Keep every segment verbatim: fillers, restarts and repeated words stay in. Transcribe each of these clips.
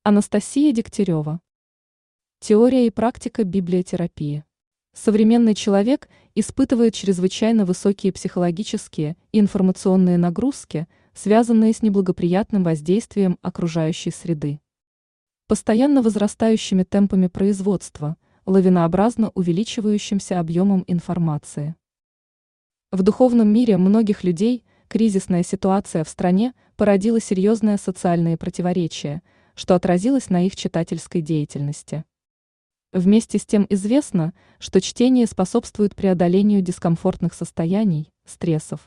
Анастасия Дегтярева. Теория и практика библиотерапии. Современный человек испытывает чрезвычайно высокие психологические и информационные нагрузки, связанные с неблагоприятным воздействием окружающей среды. Постоянно возрастающими темпами производства, лавинообразно увеличивающимся объемом информации. В духовном мире многих людей кризисная ситуация в стране породила серьезные социальные противоречия, что отразилось на их читательской деятельности. Вместе с тем известно, что чтение способствует преодолению дискомфортных состояний, стрессов.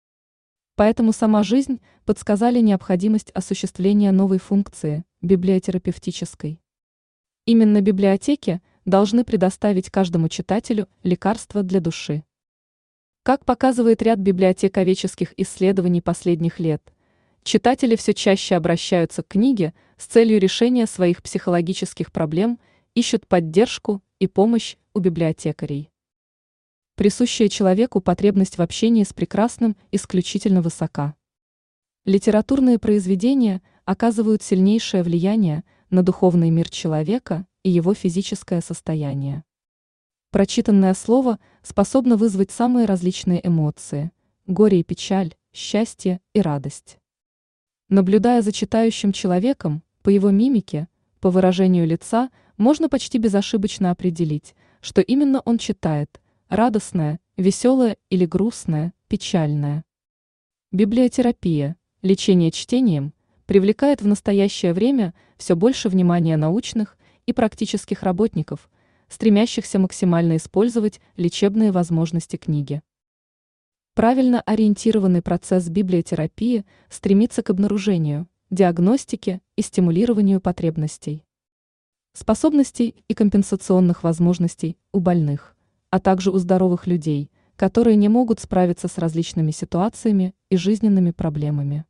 Поэтому сама жизнь подсказали необходимость осуществления новой функции – библиотерапевтической. Именно библиотеки должны предоставить каждому читателю лекарства для души. Как показывает ряд библиотековедческих исследований последних лет, читатели все чаще обращаются к книге с целью решения своих психологических проблем, ищут поддержку и помощь у библиотекарей. Присущая человеку потребность в общении с прекрасным исключительно высока. Литературные произведения оказывают сильнейшее влияние на духовный мир человека и его физическое состояние. Прочитанное слово способно вызвать самые различные эмоции – горе и печаль, счастье и радость. Наблюдая за читающим человеком, по его мимике, по выражению лица, можно почти безошибочно определить, что именно он читает – радостное, веселое или грустное, печальное. Библиотерапия, лечение чтением, привлекает в настоящее время все больше внимания научных и практических работников, стремящихся максимально использовать лечебные возможности книги. Правильно ориентированный процесс библиотерапии стремится к обнаружению, диагностике и стимулированию потребностей, способностей и компенсационных возможностей у больных, а также у здоровых людей, которые не могут справиться с различными ситуациями и жизненными проблемами.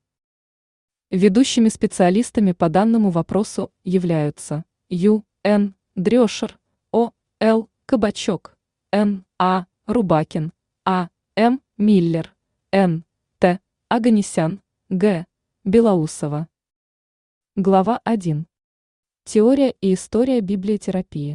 Ведущими специалистами по данному вопросу являются Ю. Н. Дрёшер, О. Л. Кабачок, Н. А. Рубакин, А. М. Миллер, Н. Т. Оганесян, Г. Белоусова. Глава один. Теория и история библиотерапии.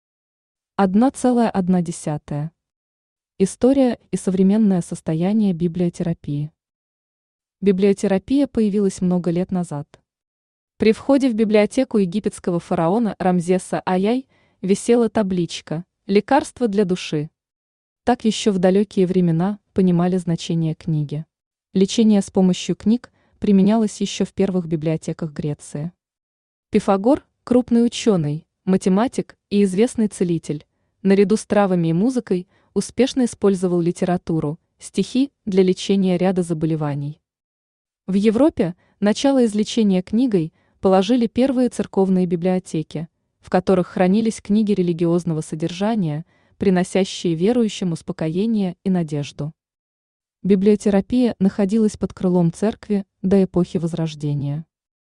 одна целая одна десятая. История и современное состояние библиотерапии. Библиотерапия появилась много лет назад. При входе в библиотеку египетского фараона Рамзеса Аяй висела табличка «Лекарство для души». Так еще в далекие времена понимали значение книги. Лечение с помощью книг применялось еще в первых библиотеках Греции. Пифагор, крупный ученый, математик и известный целитель, наряду с травами и музыкой успешно использовал литературу, стихи для лечения ряда заболеваний. В Европе начало излечения книгой положили первые церковные библиотеки, в которых хранились книги религиозного содержания, приносящие верующим успокоение и надежду. Библиотерапия находилась под крылом церкви до эпохи Возрождения.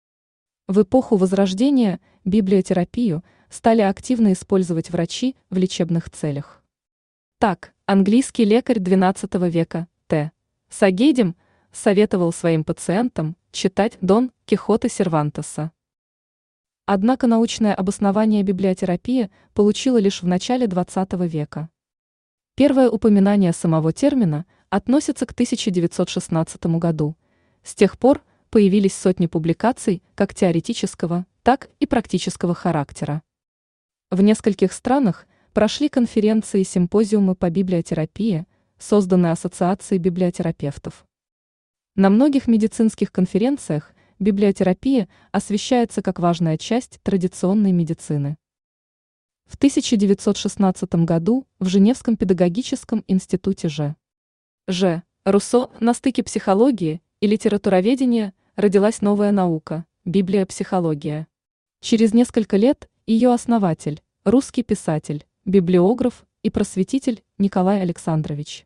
В эпоху Возрождения библиотерапию стали активно использовать врачи в лечебных целях. Так, английский лекарь двенадцатого века Т. Сагейдем советовал своим пациентам читать Дон Кихота Сервантеса. Однако научное обоснование библиотерапии получило лишь в начале двадцатого века. Первое упоминание самого термина относится к тысяча девятьсот шестнадцатому году. С тех пор появились сотни публикаций как теоретического, так и практического характера. В нескольких странах прошли конференции и симпозиумы по библиотерапии, созданные Ассоциацией библиотерапевтов. На многих медицинских конференциях библиотерапия освещается как важная часть традиционной медицины. В тысяча девятьсот шестнадцатом году в Женевском педагогическом институте Ж. Ж. Руссо на стыке психологии и литературоведения родилась новая наука – библиопсихология. Через несколько лет ее основатель, русский писатель, библиограф и просветитель Николай Александрович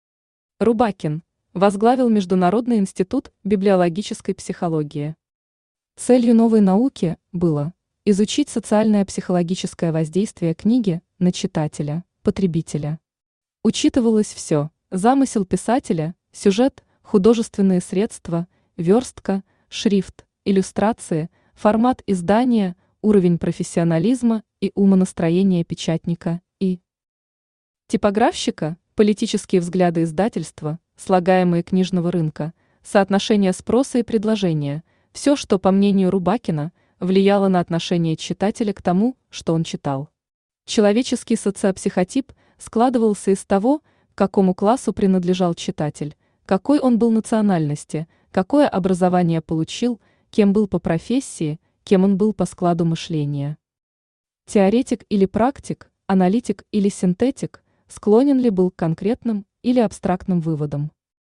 Рубакин возглавил Международный институт библиологической психологии. Целью новой науки было изучить социальное психологическое воздействие книги на читателя, потребителя. Учитывалось все – замысел писателя, сюжет, художественные средства, верстка, шрифт, иллюстрации, формат издания, уровень профессионализма и умонастроения печатника и типографщика, политические взгляды издательства, слагаемые книжного рынка, соотношение спроса и предложения – все, что, по мнению Рубакина, влияло на отношение читателя к тому, что он читал. Человеческий социопсихотип складывался из того, к какому классу принадлежал читатель, какой он был национальности, какое образование получил, кем был по профессии, кем он был по складу мышления. Теоретик или практик, аналитик или синтетик, склонен ли был к конкретным или абстрактным выводам.